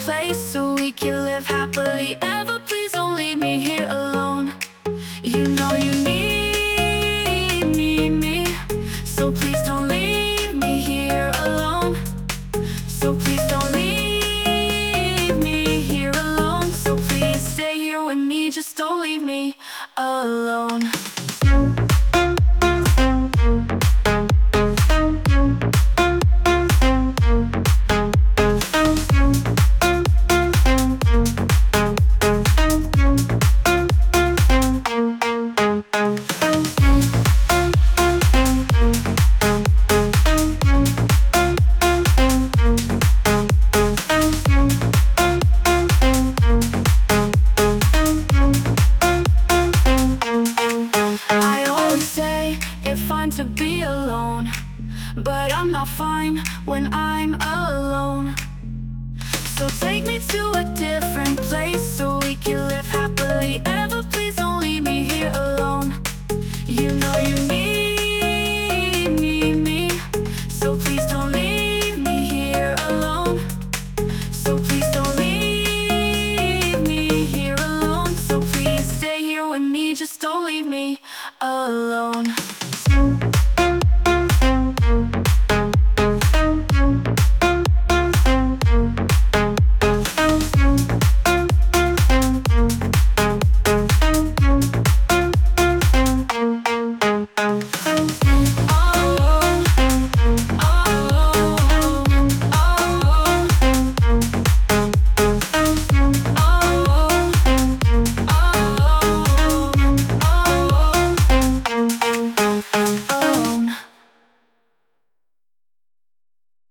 place so we can live happily ever. Please don't leave me here alone. You know you need me, so please don't leave me here alone. So please don't leave me here alone. So please stay here with me, just don't leave me alone. Fine to be alone, but I'm not fine when I'm alone. So take me to a different